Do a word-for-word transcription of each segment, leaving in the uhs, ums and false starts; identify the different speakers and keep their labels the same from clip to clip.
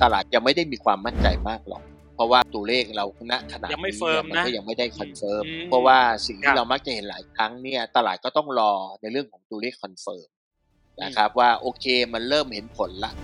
Speaker 1: ตลาดยังไม่ได้มีความมั่นใจมากหรอกเพราะว่าตัวเลขเราณขณะนี้เนี่ยมันก็ยังไม่ได้คอนเฟิร์มเพราะว่าสิ่งที่เรามักจะเห็นหลายครั้งเนี่ยตลาดก็ต้องรอในเรื่องของตัวเลขคอนเฟิร์มนะครับว่าโอเคมันเริ่มเห็นผลละ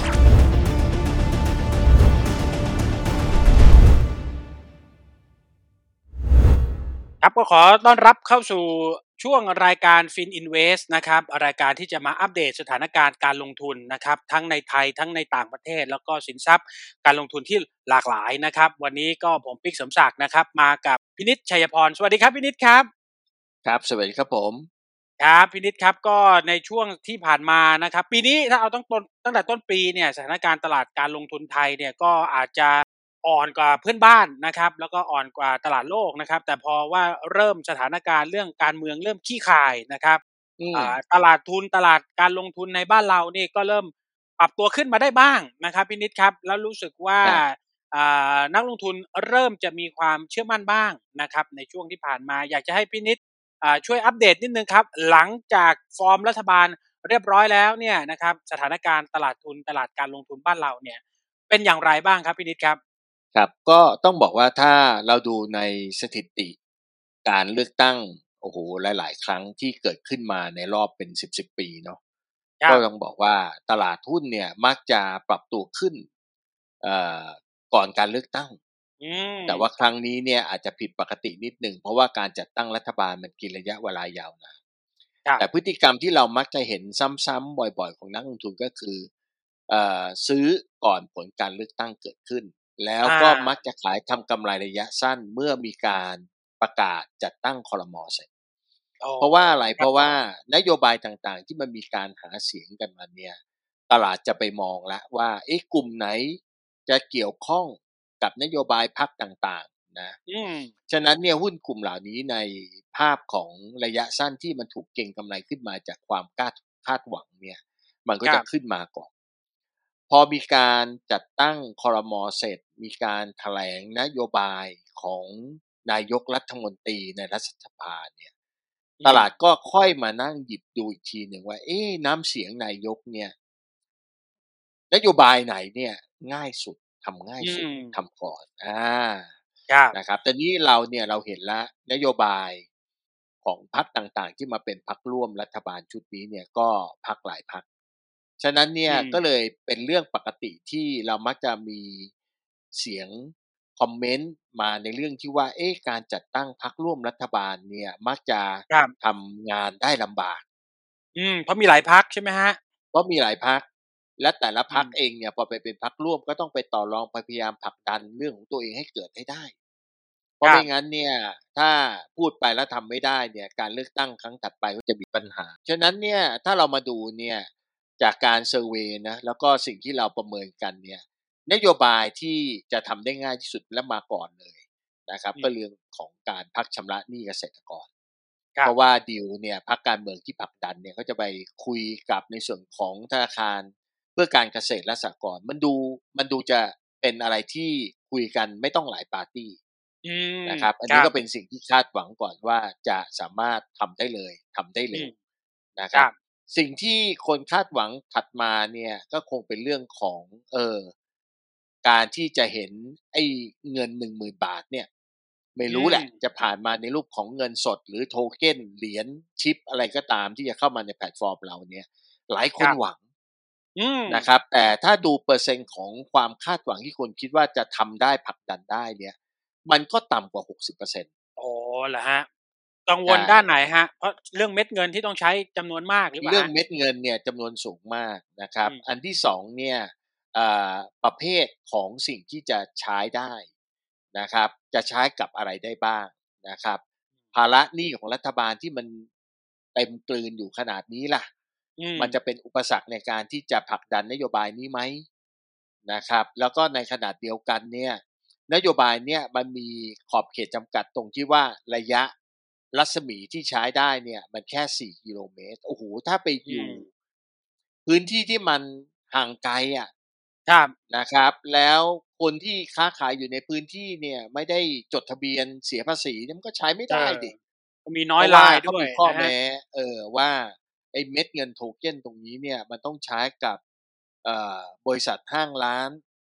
Speaker 2: ครับก็ขอต้อนรับเข้าสู่ช่วงรายการ FinInvest นะครับรายการที่จะมาอัปเดตสถานการณ์การลงทุนนะครับทั้งในไทยทั้งในต่างประเทศแล้วก็สินทรัพย์การลงทุนที่หลากหลายนะครับวันนี้ก็ผมปิ๊กเสริมศักดิ์นะครับมากับพินิจชัยพรสวัสดีครับพินิจครับ
Speaker 1: ครับสวัสดีครับผม
Speaker 2: ครับพินิจครับก็ในช่วงที่ผ่านมานะครับปีนี้ถ้าเอาตั้งต้นตั้งแต่ต้นปีเนี่ยสถานการณ์ตลาดการลงทุนไทยเนี่ยก็อาจจะอ่อนกว่าเพื่อนบ้านนะครับแล้วก็อ่อนกว่าตลาดโลกนะครับแต่พอว่าเริ่มสถานการณ์เรื่องการเมืองเริ่มคลี่คลายนะครับอ่าตลาดทุนตลาดการลงทุนในบ้านเรานี่ก็เริ่มปรับตัวขึ้นมาได้บ้างนะครับพินิจครับแล้วรู้สึกว่าอ่านักลงทุนเริ่มจะมีความเชื่อมั่นบ้างนะครับในช่วงที่ผ่านมาอยากจะให้พินิจอ่าช่วยอัปเดตนิดนึงครับหลังจากฟอร์มรัฐบาลเรียบร้อยแล้วเนี่ยนะครับสถานการณ์ตลาดทุนตลาดการลงทุนบ้านเราเนี่ยเป็นอย่างไรบ้างครับพินิจครับ
Speaker 1: ครับก็ต้องบอกว่าถ้าเราดูในสถิติการเลือกตั้งโอ้โหหลายๆครั้งที่เกิดขึ้นมาในรอบเป็นสิบสิบปีเนาะก็ต้องบอกว่าตลาดหุ้นเนี่ยมักจะปรับตัวขึ้นเอ่อก่อนการเลือกตั้งแต่ว่าครั้งนี้เนี่ยอาจจะผิดปกตินิดหนึ่งเพราะว่าการจัดตั้งรัฐบาลมันกินระยะเวลายาวนานแต่พฤติกรรมที่เรามักจะเห็นซ้ำๆบ่อยๆของนักลงทุนก็คือเอ่อซื้อก่อนผลการเลือกตั้งเกิดขึ้นแล้วก็มักจะขายทำกำไรระยะสั้นเมื่อมีการประกาศจัดตั้งครม.เสร็จเพราะว่าอะไรเพราะว่านโยบายต่างๆที่มันมีการหาเสียงกันมาเนี่ยตลาดจะไปมองแล้วว่าเอ๊ะกลุ่มไหนจะเกี่ยวข้องกับนโยบายพรรคต่างๆนะฉะนั้นเนี่ยหุ้นกลุ่มเหล่านี้ในภาพของระยะสั้นที่มันถูกเก็งกำไรขึ้นมาจากความคาดคาดหวังเนี่ยมันก็จะขึ้นมาก่อนพอมีการจัดตั้งครม.เสร็จมีการแถลงนโยบายของนายกรัฐมนตรีในรัฐสภาเนี่ยตลาดก็ค่อยมานั่งหยิบดูอีกทีหนึ่งว่าเอ๊ะน้ำเสียงนายกเนี่ยนโยบายไหนเนี่ยง่ายสุดทำง่ายสุดทำก่อนอ่านะครับแต่นี้เราเนี่ยเราเห็นแล้วนโยบายของพรรคต่างๆที่มาเป็นพรรคร่วมรัฐบาลชุดนี้เนี่ยก็พรรคหลายพรรคฉะนั้นเนี่ยก็เลยเป็นเรื่องปกติที่เรามักจะมีเสียงคอมเมนต์มาในเรื่องที่ว่าเอ๊ะการจัดตั้งพรรคร่วมรัฐบาลเนี่ยมักจะทำงานได้ลำบาก
Speaker 2: อืมเพราะมีหลายพรรคใช่ไหมฮะ
Speaker 1: เพราะมีหลายพรรคและแต่ละพรรคเองเนี่ยพอไปเป็นพรรคร่วมก็ต้องไปต่อรองไปพยายามผลักดันเรื่องของตัวเองให้เกิดให้ได้เพราะไม่งั้นเนี่ยถ้าพูดไปแล้วทำไม่ได้เนี่ยการเลือกตั้งครั้งถัดไปก็จะมีปัญหาฉะนั้นเนี่ยถ้าเรามาดูเนี่ยจากการเซอร์เวย์นะแล้วก็สิ่งที่เราประเมินกันเนี่ยนโยบายที่จะทำได้ง่ายที่สุดและมาก่อนเลยนะครับก็เรื่องของการพักชำระหนี้เกษตรกรเพราะว่าดีลเนี่ยพรรคการเมืองที่ผลักดันเนี่ยเขาจะไปคุยกับในส่วนของธนาคารเพื่อการเกษตรและสหกรณ์มันดูมันดูจะเป็นอะไรที่คุยกันไม่ต้องหลายปาร์ตี้นะครับอันนี้ก็เป็นสิ่งที่คาดหวังก่อนว่าจะสามารถทำได้เลยทำได้เร็วนะครับสิ่งที่คนคาดหวังถัดมาเนี่ยก็คงเป็นเรื่องของเออการที่จะเห็นไอ้เงินหนึ่งหมื่นบาทเนี่ยไม่รู้แหละจะผ่านมาในรูปของเงินสดหรือโทเค็นเหรียญชิปอะไรก็ตามที่จะเข้ามาในแพลตฟอร์มเราเนี่ยหลายคนหวังนะครับแต่ถ้าดูเปอร์เซ็นต์ของความคาดหวังที่คนคิดว่าจะทำได้ผลักดันได้เนี่ยมันก็ต่ำกว่า หกสิบเปอร์เซ็นต์
Speaker 2: อ๋อเหรอฮะกังวลด้านไหนฮะเพราะเรื่องเม็ดเงินที่ต้องใช้จำนวนมากหรือเปล่า
Speaker 1: เรื่องเม็ดเงินเนี่ยจำนวนสูงมากนะครับอันที่สองเนี่ยประเภทของสิ่งที่จะใช้ได้นะครับจะใช้กับอะไรได้บ้างนะครับภาระหนี้ของรัฐบาลที่มันเต็มกลืนอยู่ขนาดนี้ล่ะมันจะเป็นอุปสรรคในการที่จะผลักดันนโยบายนี้ไหมนะครับแล้วก็ในขนาดเดียวกันเนี่ยนโยบายเนี่ยมันมีขอบเขตจำกัดตรงที่ว่าระยะรัศมีที่ใช้ได้เนี่ยมันแค่สี่กิโลเมตรโอ้โหถ้าไปอยู่พื้นที่ที่มันห่างไกลอ่ะนะครับแล้วคนที่ค้าขายอยู่ในพื้นที่เนี่ยไม่ได้จดทะเบียนเสียภาษีมันก็ใช้ไม่ได้ดิ
Speaker 2: มีน้อยรายด้วย
Speaker 1: มีข้อแม้เออว่าไอ้เม็ดเงินโทเค็นตรงนี้เนี่ยมันต้องใช้กับบริษัทห้างร้าน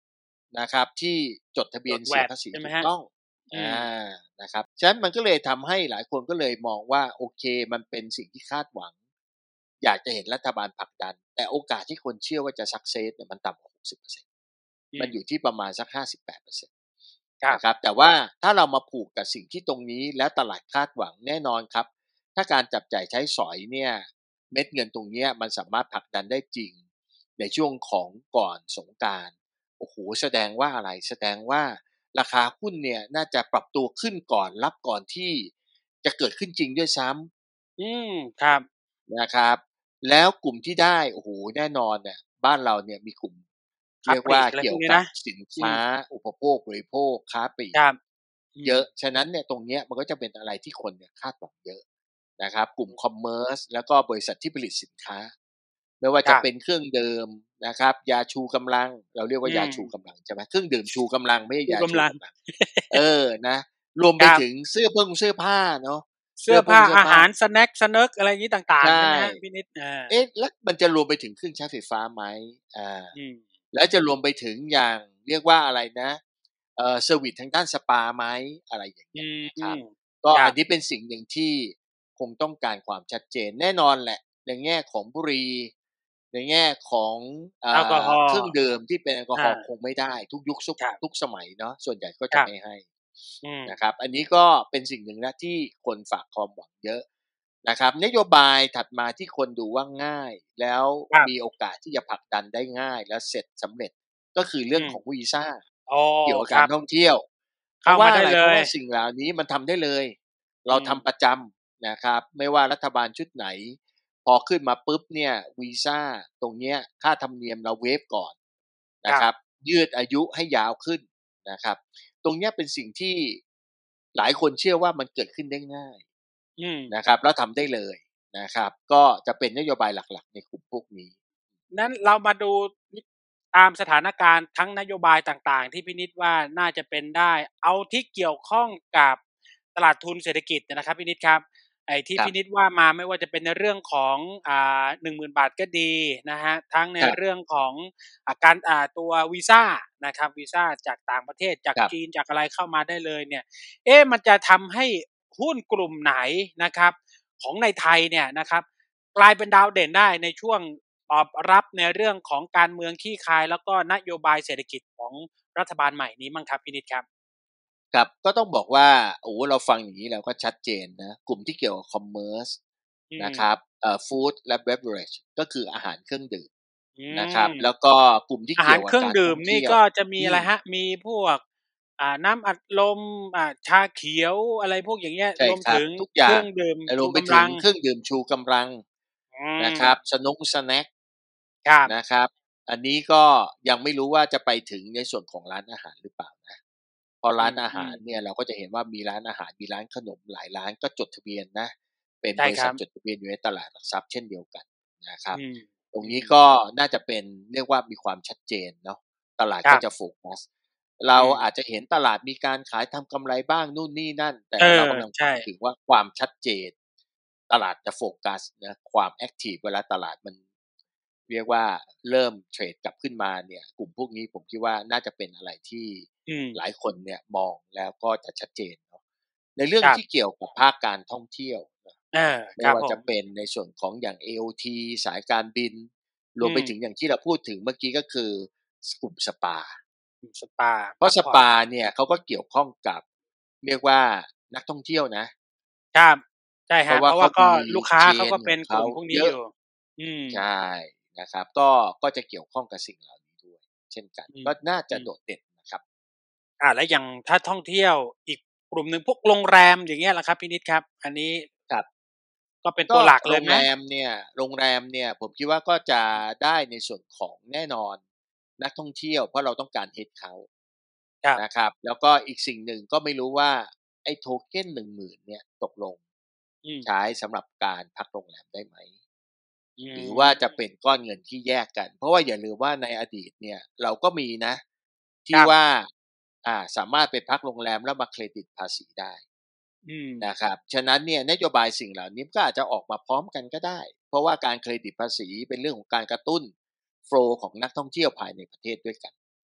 Speaker 1: นะครับที่จดทะเบียน
Speaker 2: จด
Speaker 1: เสีย
Speaker 2: แวต
Speaker 1: ภาษี
Speaker 2: ใช่ไหมครับ
Speaker 1: ถูกต้อง
Speaker 2: อื
Speaker 1: อ
Speaker 2: ม
Speaker 1: านะครับฉะนั้นมันก็เลยทำให้หลายคนก็เลยมองว่าโอเคมันเป็นสิ่งที่คาดหวังอยากจะเห็นรัฐบาลผลักดันแต่โอกาสที่คนเชื่อว่าจะ success เนี่ยมันต่ำกว่า หกสิบเปอร์เซ็นต์มันอยู่ที่ประมาณสัก ห้าสิบแปดเปอร์เซ็นต์
Speaker 2: ครับ
Speaker 1: นะครับแต่ว่าถ้าเรามาผูกกับสิ่งที่ตรงนี้แล้วตลาดคาดหวังแน่นอนครับถ้าการจับจ่ายใช้สอยเนี่ยเม็ดเงินตรงนี้มันสามารถผลักดันได้จริงในช่วงของก่อนสงกรานต์โอ้โหแสดงว่าอะไรแสดงว่าราคาหุ้นเนี่ยน่าจะปรับตัวขึ้นก่อนรับก่อนที่จะเกิดขึ้นจริงด้วยซ้
Speaker 2: อืมครับ
Speaker 1: ำนะครับแล้วกลุ่มที่ได้โอ้โหแน่นอนเนี่ยบ้านเราเนี่ยมีกลุ่ม
Speaker 2: ค้า
Speaker 1: เรียกว่า
Speaker 2: ปลีกอะไรพ
Speaker 1: เกี่ยวกับ
Speaker 2: วกนี้นะ
Speaker 1: สิน
Speaker 2: อืม
Speaker 1: ค้าอุปโภคบริโภคค้าปลีก
Speaker 2: ครับอืม
Speaker 1: เยอะ ฉะนั้นเนี่ยตรงเนี้ยมันก็จะเป็นอะไรที่คนเนี่ยคาดหวังเยอะนะครับกลุ่มคอมเมอร์สแล้วก็บริษัทที่ผลิตสินค้าไม่ว่า
Speaker 2: ครับ
Speaker 1: จะเป็นเครื่องดื่มนะครับยาชูกำลังเราเรียก
Speaker 2: อื
Speaker 1: ว่ายาชู
Speaker 2: ม
Speaker 1: กำลังใช่ไหมเครื่องดื่มชูกำลังไม่ใช่ยา
Speaker 2: ชูกำลัง
Speaker 1: ชูกำลังเออนะรวม
Speaker 2: ค
Speaker 1: ไป
Speaker 2: รับ
Speaker 1: ถึงเสื้อเพิ่งเสื้อผ้าเนาะ
Speaker 2: เสื้อ
Speaker 1: เสื้อพง
Speaker 2: ผ้า
Speaker 1: เสื้อผ้า
Speaker 2: อาหารสแน็กสเนิร์กอะไรงี้ต่างๆใช่
Speaker 1: ใช่
Speaker 2: ไหมครับพี่นิดอา
Speaker 1: เอ๊ะแล้วมันจะรวมไปถึงเครื่องใช้ไฟฟ้าไหมอา
Speaker 2: อืม
Speaker 1: แล้วจะรวมไปถึงอย่างเรียกว่าอะไรนะเอ่อเซอร์วิสทางด้านสปาไหมอะไรอย่าง
Speaker 2: อื
Speaker 1: เงี้ย
Speaker 2: ม
Speaker 1: นะครับ
Speaker 2: ค
Speaker 1: ก็
Speaker 2: รับ
Speaker 1: อันนี้เป็นสิ่งหนึ่งที่คงต้องการความชัดเจนแน่นอนแหละในแง่ของบุหรี่ในแง่ของ
Speaker 2: แอลกอฮ
Speaker 1: อ่าเค
Speaker 2: อล์
Speaker 1: รื่องดื่มที่เป็นแอลกอฮอ
Speaker 2: อา
Speaker 1: ล์คงไม่ได้ทุกยุคทุก
Speaker 2: ครับ
Speaker 1: ทุกสมัยเนาะส่วนใหญ่ก็
Speaker 2: ครับ
Speaker 1: จะไม่ให้
Speaker 2: อืม
Speaker 1: นะครับอันนี้ก็เป็นสิ่งหนึ่งนะที่คนฝากความหวังเยอะนะครับนโยบายถัดมาที่คนดูว่าง่ายแล้วมี
Speaker 2: ครับ
Speaker 1: โอกาสที่จะผลักดันได้ง่ายและเสร็จสำเร็จก็คือเรื่
Speaker 2: อืม
Speaker 1: องของวีซ่า
Speaker 2: อ๋อ
Speaker 1: เกี่ยวกับการ
Speaker 2: ครับ
Speaker 1: ท่องเที่ยว เพ
Speaker 2: เข้า
Speaker 1: ราะว่า
Speaker 2: มาได้เลย
Speaker 1: อะไรเพราะว่าสิ่งเหล่านี้มันทำได้เลยเรา
Speaker 2: อืม
Speaker 1: ทำประจำนะครับไม่ว่ารัฐบาลชุดไหนพอขึ้นมาปุ๊บเนี่ยวีซ่าตรงเนี้ยค่าธรรมเนียมเราเวฟก่อน
Speaker 2: ครับ
Speaker 1: นะครับยืดอายุให้ยาวขึ้นนะครับตรงเนี้ยเป็นสิ่งที่หลายคนเชื่อว่ามันเกิดขึ้นได้ง่าย
Speaker 2: อืม
Speaker 1: นะครับแล้วทำได้เลยนะครับก็จะเป็นนโยบายหลักๆในกลุ่มพวกนี้
Speaker 2: นั้นเรามาดูตามสถานการณ์ทั้งนโยบายต่างๆที่พี่นิดว่าน่าจะเป็นได้เอาที่เกี่ยวข้องกับตลาดทุนเศรษฐกิจนะครับพี่นิดครับไอ้ที่
Speaker 1: ครับ
Speaker 2: พี่นิดว่ามาไม่ว่าจะเป็นในเรื่องของอ่าหนึ่งหมื่นบาทก็ดีนะครับทั้งใน
Speaker 1: ครับ
Speaker 2: เรื่องของอ่าการอ่าตัววีซานะครับวีซาจากต่างประเทศจาก
Speaker 1: ครับ
Speaker 2: จีนจากอะไรเข้ามาได้เลยเนี่ยเอ๊ะมันจะทำให้หุ้นกลุ่มไหนนะครับของในไทยเนี่ยนะครับกลายเป็นดาวเด่นได้ในช่วง ตอบรับในเรื่องของการเมืองคลี่คลายแล้วก็นโยบายเศรษฐกิจของรัฐบาลใหม่นี้มั่งครับพี่นิดครับ
Speaker 1: ครับก็ต้องบอกว่าโอ้โฮเราฟังอย่างงี้เราก็ชัดเจนนะกลุ่มที่เกี่ยวกับคอมเมอร์ส
Speaker 2: อืม
Speaker 1: นะครับเอ่อฟูดและ beverage ก็คืออาหารเครื่องดื่ม
Speaker 2: อื
Speaker 1: นะครับ
Speaker 2: ม
Speaker 1: แล้วก็กลุ่มที่
Speaker 2: อาหาร
Speaker 1: เกี่ยวกับการ
Speaker 2: เครื่องดื่
Speaker 1: ท่องเที่ยว
Speaker 2: มนี่ก็จะมี
Speaker 1: อืม
Speaker 2: อะไรครับมีพวกอ่าน้ำอัดลมอ่าชาเขียวอะไรพวกอย่างเงี้ย
Speaker 1: ใช่ครับ
Speaker 2: รวมถึง
Speaker 1: ทุกอย่าง
Speaker 2: เครื่องดื่ม
Speaker 1: อ่ารวมไปถึง
Speaker 2: ชูกำลัง
Speaker 1: เครื่องดื่มชูกำลัง
Speaker 2: อืม
Speaker 1: นะครับสนงสแน็ก
Speaker 2: ครับ
Speaker 1: นะครับอันนี้ก็ยังไม่รู้ว่าจะไปถึงในส่วนของร้านอาหารหรือเปล่านะเพราะ
Speaker 2: อื
Speaker 1: ร้านอาหาร
Speaker 2: ม
Speaker 1: เนี่ยเราก็จะเห็นว่ามีร้านอาหารมีร้านขนมหลายร้านก็จดทะเบียนนะเป็นบริษัท
Speaker 2: ใช่ครับ
Speaker 1: จดทะเบียนอยู่ในตลาดหลักทรัพย์เช่นเดียวกันนะครับ
Speaker 2: อืม
Speaker 1: ตรง
Speaker 2: อืม
Speaker 1: นี้ก็น่าจะเป็นเรียกว่ามีความชัดเจนเนาะตลาด
Speaker 2: ครับ
Speaker 1: ก็จะโฟกัสเรา
Speaker 2: อืม
Speaker 1: อาจจะเห็นตลาดมีการขายทำกำไรบ้างนู่นนี่นั่นแต่
Speaker 2: เออ
Speaker 1: เรากำลังพู
Speaker 2: ใช่
Speaker 1: ดถึงว่าความชัดเจนตลาดจะโฟกัสนะความแอคทีฟเวลาตลาดมันเรียกว่าเริ่มเทรดกลับขึ้นมาเนี่ยกลุ่มพวกนี้ผมคิดว่าน่าจะเป็นอะไรที่
Speaker 2: อืม
Speaker 1: หลายคนเนี่ยมองแล้วก็จะชัดเจนเนาะในเรื่อง
Speaker 2: ครับ
Speaker 1: ที่เกี่ยวกับภาคการท่องเที่ยว
Speaker 2: เออค
Speaker 1: ไม่
Speaker 2: รับผม
Speaker 1: ว่าจะเป็นในส่วนของอย่าง เอ โอ ที สายการบินรวม
Speaker 2: อืม
Speaker 1: ไปถึงอย่างที่เราพูดถึงเมื่อกี้ก็คือกลุ่มสปา
Speaker 2: อืมสปา
Speaker 1: เพราะส
Speaker 2: พักผ่อน
Speaker 1: ปาเนี่ยเขาก็เกี่ยวข้องกับเรียกว่านักท่องเที่ยวนะครับ
Speaker 2: ใช่ครับ
Speaker 1: เพราะว่าเขา
Speaker 2: เพราะว่าก็
Speaker 1: มี
Speaker 2: ลูกค้า
Speaker 1: เช
Speaker 2: เขาก็เป็น
Speaker 1: นของเขา
Speaker 2: กลุ่มพวกนี้
Speaker 1: เยอะ
Speaker 2: อยู่อืม
Speaker 1: ใช่นะครับก็ก็จะเกี่ยวข้องกับสิ่งเหล่านี้ด้วยเช่นกัน
Speaker 2: อืม
Speaker 1: ก็น่าจะ
Speaker 2: อืม
Speaker 1: โดดเด่นนะครับ
Speaker 2: อ่าแล้วอย่างถ้าท่องเที่ยวอีกกลุ่มหนึ่งพวกโรงแรมอย่างเงี้ยล่ะครับพี่นิดครับอันนี้
Speaker 1: ครับ
Speaker 2: ก็เป็นตั
Speaker 1: ก็
Speaker 2: วหลักเลยไหม
Speaker 1: โรงแรมเนี่ยโรงแรมเนี่ยผมคิดว่าก็จะได้ในส่วนของแน่นอนนักท่องเที่ยวเพราะเราต้องการ Head count
Speaker 2: ครับ
Speaker 1: นะครับแล้วก็อีกสิ่งหนึ่งก็ไม่รู้ว่าไอ้โทเค็นหนึ่งหมื่นเนี่ยตกลง
Speaker 2: อืม
Speaker 1: ใช้สำหรับการพักโรงแรมได้ไหม
Speaker 2: อื
Speaker 1: หรือว่าจะเป็น
Speaker 2: ม
Speaker 1: ก้อนเงินที่แยกกันเพราะว่าอย่าลืมว่าในอดีตเนี่ยเราก็มีนะ
Speaker 2: ค
Speaker 1: ที่
Speaker 2: รับ
Speaker 1: ว่าอ่าสามารถไปพักโรงแรมแล้วมาเครดิตภาษีได้
Speaker 2: อืม
Speaker 1: นะครับฉะนั้นเนี่ยนโยบายสิ่งเหล่านี้ก็อาจจะออกมาพร้อมกันก็ได้เพราะว่าการเครดิตภาษีเป็นเรื่องของการกระตุ้นโฟลของนักท่องเที่ยวภายในประเทศด้วยกัน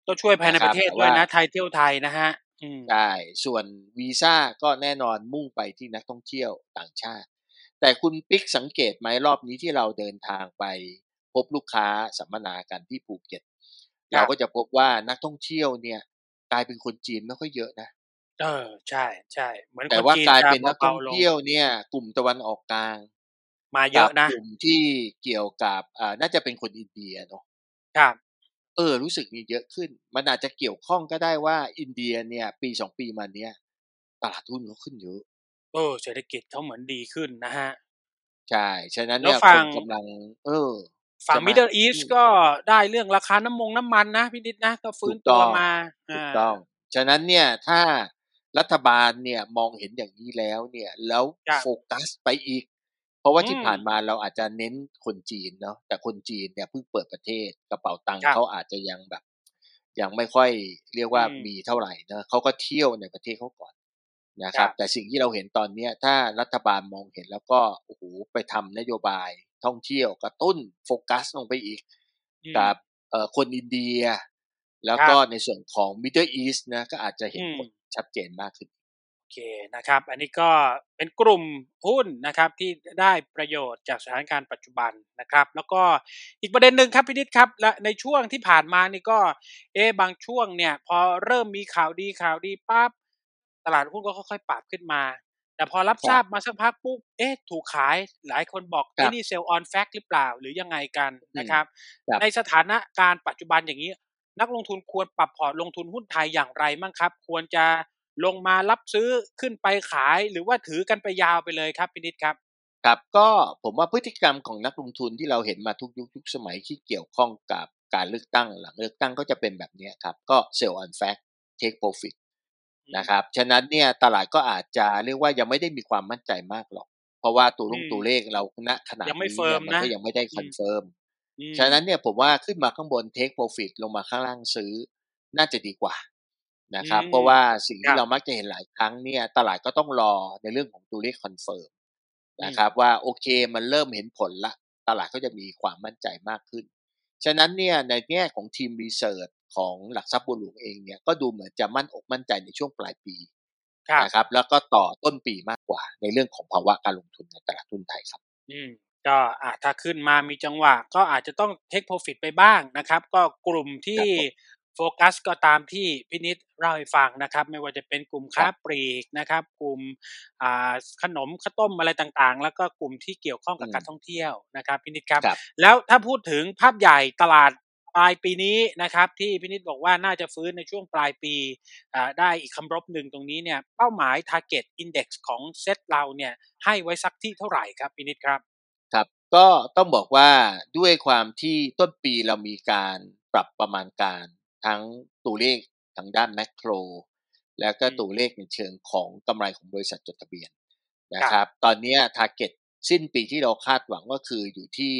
Speaker 2: ก็ช่วยภาย
Speaker 1: นะค
Speaker 2: ในประเทศ
Speaker 1: รับแต่ว่า
Speaker 2: ด้วยนะไทยเที่ยวไทยนะฮะอืม
Speaker 1: ใช่ส่วนวีซ่าก็แน่นอนมุ่งไปที่นักท่องเที่ยวต่างชาติแต่คุณปิ๊กสังเกตไหมรอบนี้ที่เราเดินทางไปพบลูกค้าสัมมนากันที่ภูเก็ตเรา
Speaker 2: ครับ
Speaker 1: ก็จะพบว่านักท่องเที่ยวเนี่ยกลายเป็นคนจีนไม่ค่อยเยอะนะ
Speaker 2: เออใช่ๆเหมือน
Speaker 1: แต่
Speaker 2: คนจีนจะ
Speaker 1: ว่ากลายเป็นนักท่อง
Speaker 2: เบาๆลง
Speaker 1: เที่ยวเนี่ยกลุ่มตะวันออกกลาง
Speaker 2: มาเย
Speaker 1: กับ
Speaker 2: อะนะ
Speaker 1: กลุ่มที่เกี่ยวกับอ่าน่าจะเป็นคนอินเดียเนาะ
Speaker 2: ครับ
Speaker 1: เออรู้สึกมีเยอะขึ้นมันอาจจะเกี่ยวข้องก็ได้ว่าอินเดียเนี่ยปีสองปีมาเนี้ยตลาดหุ้นเขาขึ้นเยอะ
Speaker 2: เออเศรษฐกิจเขาเหมือนดีขึ้นนะครับ
Speaker 1: ใช่ฉะนั้นเนี่ยค
Speaker 2: แล้วฝั่ง
Speaker 1: นกำลังเออ
Speaker 2: ฝั่ง
Speaker 1: ใช่ไหม
Speaker 2: Middle
Speaker 1: อื
Speaker 2: East
Speaker 1: ม
Speaker 2: ก็ได้เรื่องราคาน้ำมงน้ำมันนะพี่นิดนะก็ฟื้น
Speaker 1: ถูกต้อง
Speaker 2: ตัวมา
Speaker 1: ถูก
Speaker 2: อา
Speaker 1: ต้องฉะนั้นเนี่ยถ้ารัฐบาลเนี่ยมองเห็นอย่างนี้แล้วเนี่ยแล้วโฟ
Speaker 2: ครับ
Speaker 1: กัสไปอีกเพราะว่า
Speaker 2: อืม
Speaker 1: ที่ผ่านมาเราอาจจะเน้นคนจีนเนาะแต่คนจีนเนี่ยเพิ่งเปิดประเทศกระเป๋าตังค์
Speaker 2: ครับ
Speaker 1: เขาอาจจะยังแบบยังไม่ค่อยเรียกว่า
Speaker 2: อืม
Speaker 1: มีเท่าไรเนาะเขาก็เที่ยวในประเทศเขาก่อนนะ
Speaker 2: ครับ
Speaker 1: ครับแต่สิ่งที่เราเห็นตอนเนี้ยถ้ารัฐบาลมองเห็นแล้วก็โอ้โฮไปทำนโยบายท่องเที่ยวกระตุ้นโฟกัสลงไปอีก
Speaker 2: อืม
Speaker 1: กับเอ่อคนอินเดีย แล้วก็
Speaker 2: ครับ
Speaker 1: ในส่วนของ Middle East นะก็อาจจะเห็น
Speaker 2: อืม
Speaker 1: ผลชัดเจนมากขึ้น
Speaker 2: โอเคนะครับอันนี้ก็เป็นกลุ่มหุ้นนะครับที่ได้ประโยชน์จากสถานการณ์ปัจจุบันนะครับแล้วก็อีกประเด็นหนึ่งครับพี่นิดครับและในช่วงที่ผ่านมานี่ก็เอ๊ะบางช่วงเนี่ยพอเริ่มมีข่าวดีข่าวดีปั๊บตลาดหุ้นก็ค่อยๆปรับขึ้นมาแต่พอรับทราบมา
Speaker 1: ครับ
Speaker 2: สักพักปุ๊บเอ๊ะถูกขายหลายคนบอก
Speaker 1: ครับ
Speaker 2: เอ๊ะนี่ sell on fact หรือเปล่าหรือยังไงกัน
Speaker 1: อืม
Speaker 2: นะครับ
Speaker 1: ครับ
Speaker 2: ในสถานการณ์ปัจจุบันอย่างนี้ นักลงทุนควรปรับพอร์ตลงทุนหุ้นไทยอย่างไรมั่งครับควรจะลงมารับซื้อขึ้นไปขายหรือว่าถือกันไปยาวไปเลยครับพี่นิดครับ
Speaker 1: ครับก็ผมว่าพฤติกรรมของนักลงทุนที่เราเห็นมาทุกยุคทุกสมัยที่เกี่ยวข้องกับการเลือกตั้งหลังเลือกตั้งก็จะเป็นแบบเนี้ยครับก็ sell on fact take profit
Speaker 2: อืม
Speaker 1: นะครับฉะนั้นเนี่ยตลาดก็อาจจะเรียกว่ายังไม่ได้มีความมั่นใจมากหรอกเพราะว่าตัวล
Speaker 2: อืม
Speaker 1: งตัวเลขเราณขนา
Speaker 2: ยังไม่
Speaker 1: ดนี้
Speaker 2: เฟิร์มนะ
Speaker 1: เนี่ยมันก็ยังไม่ได้ค
Speaker 2: อืม
Speaker 1: อนเฟิร์ม
Speaker 2: อืม
Speaker 1: ฉะนั้นเนี่ยผมว่าขึ้นมาข้างบน take profit ลงมาข้างล่างซื้อน่าจะดีกว่า
Speaker 2: อื
Speaker 1: นะครับเพ
Speaker 2: ม
Speaker 1: ราะว่าสิ่ง
Speaker 2: ครับ
Speaker 1: ที่เรามักจะเห็นหลายครั้งเนี่ยตลาดก็ต้องรอในเรื่องของตัวเลขคอนเฟิร์ม
Speaker 2: อืม
Speaker 1: นะครับว่าโอเคมันเริ่มเห็นผลละตลาดก็จะมีความมั่นใจมากขึ้นฉะนั้นเนี่ยในแง่ของทีมรีเสิร์ชของหลักทรัพย์บัวหลวงเองเนี่ยก็ดูเหมือนจะมั่นอกมั่นใจในช่วงปลายปี
Speaker 2: ครับ
Speaker 1: นะครับแล้วก็ต่อต้นปีมากกว่าในเรื่องของภาวะการลงทุนในตลาดหุ้นไทยครับ
Speaker 2: อืมก็อ่าถ้าขึ้นมามีจังหวะก็อาจจะต้อง take profit ไปบ้างนะครับก็กลุ่ม
Speaker 1: ค
Speaker 2: ที่
Speaker 1: รับผม
Speaker 2: โฟกัสก็ตามที่พี่นิดเล่าให้ฟังนะครับไม่ว่าจะเป็นกลุ่ม
Speaker 1: ค
Speaker 2: ค้า
Speaker 1: รับ
Speaker 2: ปลีกนะครับกลุ่มอ่าขนมข้าวต้มอะไรต่างๆแล้วก็กลุ่มที่เกี่ยวข้องกับ
Speaker 1: อืม
Speaker 2: การท่องเที่ยวนะครับพี่นิดครับ
Speaker 1: ครับ
Speaker 2: แล้วถ้าพูดถึงภาพใหญ่ตลาดปลายปีนี้นะครับที่พี่นิดบอกว่าน่าจะฟื้นในช่วงปลายปีอ่าได้อีกคำรบหนึ่งตรงนี้เนี่ยเป้าหมาย target index ของเซ็ตเราเนี่ยให้ไว้สักที่เท่าไรครับพี่นิดครับ
Speaker 1: ครับก็ต้องบอกว่าด้วยความที่ต้นปีเรามีการปรับประมาณการทั้งตัวเลขทางด้านแมกโรแล้วก็
Speaker 2: อืม
Speaker 1: ตัวเลขในเชิงของกำไรของบริษัทจดทะเบียนนะ
Speaker 2: ครับ
Speaker 1: ครับตอนเนี้ย target สิ้นปีที่เราคาดหวังก็คืออยู่ที่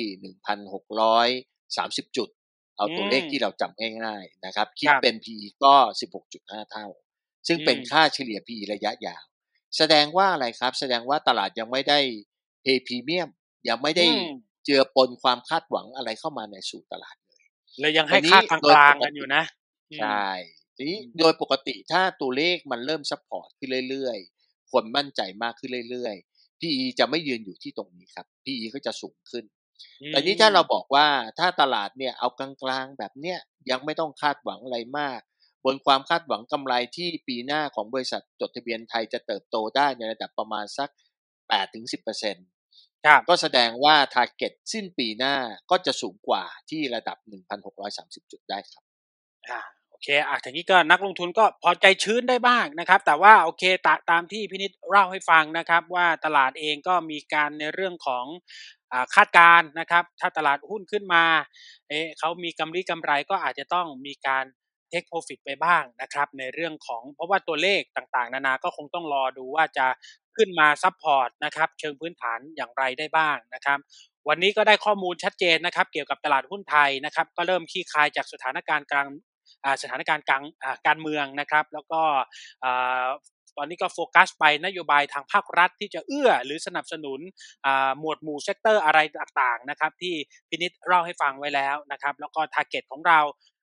Speaker 1: หนึ่งพันหกร้อยสามสิบจุดเอา
Speaker 2: อื
Speaker 1: ตัวเลข
Speaker 2: ม
Speaker 1: ที่เราจำง่ายๆนะครับคิ
Speaker 2: ครับ
Speaker 1: ดเป็น พี อี ก็สิบหกจุดห้าเท่าซึ่ง
Speaker 2: อืม
Speaker 1: เป็นค่าเฉลี่ย พี อี ระยะยาวแสดงว่าอะไรครับแสดงว่าตลาดยังไม่ได้ Pay Premium ยังไม่ได้
Speaker 2: อืม
Speaker 1: เจือปนความคาดหวังอะไรเข้ามาในสู่ตลาดเลย
Speaker 2: เลยยัง
Speaker 1: ตอนนี้
Speaker 2: ให้ค่าก
Speaker 1: โดยป
Speaker 2: ลาง
Speaker 1: กติ
Speaker 2: ๆกันอยู่นะอืม
Speaker 1: ใช่ทีนี้
Speaker 2: อืม
Speaker 1: โดยปกติถ้าตัวเลขมันเริ่มซัปพอร์ตขึ้นเรื่อยๆคนมั่นใจมากขึ้นเรื่อยๆ พี อี จะไม่ยืนอยู่ที่ตรงนี้ครับ พี อี ก็จะสูงขึ้น
Speaker 2: อื
Speaker 1: แต่นี้ถ้าเราบ
Speaker 2: ม
Speaker 1: อกว่าถ้าตลาดเนี่ยเอากลางๆแบบเนี้ยยังไม่ต้องคาดหวังอะไรมากบนความคาดหวังกำไรที่ปีหน้าของบริษัทจดทะเบียนไทยจะเติบโตได้ในระดับประมาณสักแปดถึงสิบเปอร์เซ็นต์
Speaker 2: ครับ
Speaker 1: ก็แสดงว่า target สิ้นปีหน้าก็จะสูงกว่าที่ระดับหนึ่งพันหกร้อยสามสิบจุดได้ครับ
Speaker 2: อาโอเคอาทีนี้ก็นักลงทุนก็พอใจชื้นได้บ้างนะครับแต่ว่าโอเคตาตามที่พี่นิดเล่าให้ฟังนะครับว่าตลาดเองก็มีการในเรื่องของอ่าคาดการณ์นะครับถ้าตลาดหุ้นขึ้นมาเอ๊ะเขามีกำลี้กำไรก็อาจจะต้องมีการ take profit ไปบ้างนะครับในเรื่องของเพราะว่าตัวเลขต่างๆนานาก็คงต้องรอดูว่าจะขึ้นมาซัปพอร์ตนะครับเชิงพื้นฐานอย่างไรได้บ้างนะครับ วันนี้ก็ได้ข้อมูลชัดเจนนะครับเกี่ยวกับตลาดหุ้นไทยนะครับก็เริ่มคลี่คลายจากสถานการณ์กลางอ่าสถานการณ์กลางอ่าการเมืองนะครับแล้วก็อ่าตอนนี้ก็โฟกัสไปนโยบายทางภาครัฐที่จะเอื้อหรือสนับสนุนอ่าหมวดหมู่เซกเตอร์อะไรต่างๆนะครับที่พินิจเล่าให้ฟังไว้แล้วนะครับแล้วก็ target ของเรา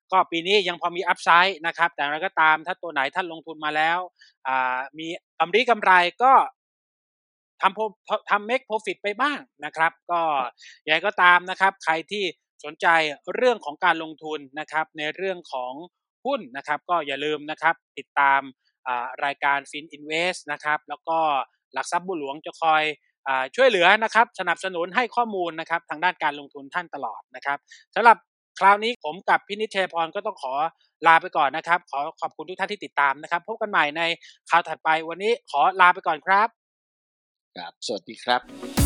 Speaker 2: ก็ปีนี้ยังพอมีอัพไซด์นะครับแต่อะไรก็ตามถ้าตัวไหนท่านลงทุนมาแล้วอ่ามีกำไรกำไรก็ทำทำ make profit ไปบ้างนะครับก็ยังไงก็ตามนะครับใครที่สนใจเรื่องของการลงทุนนะครับในเรื่องของหุ้นนะครับก็อย่าลืมนะครับติดตามรายการ Fin Invest นะครับแล้วก็หลักทรัพย์บัวหลวงจะคอยช่วยเหลือนะครับสนับสนุนให้ข้อมูลนะครับทางด้านการลงทุนท่านตลอดนะครับสำหรับคราวนี้ผมกับพินิจ ชัยพรก็ต้องขอลาไปก่อนนะครับขอขอบคุณทุกท่านที่ติดตามนะครับพบกันใหม่ในคราวถัดไปวันนี้ขอลาไปก่อนครับ
Speaker 1: ครับสวัสดีครับ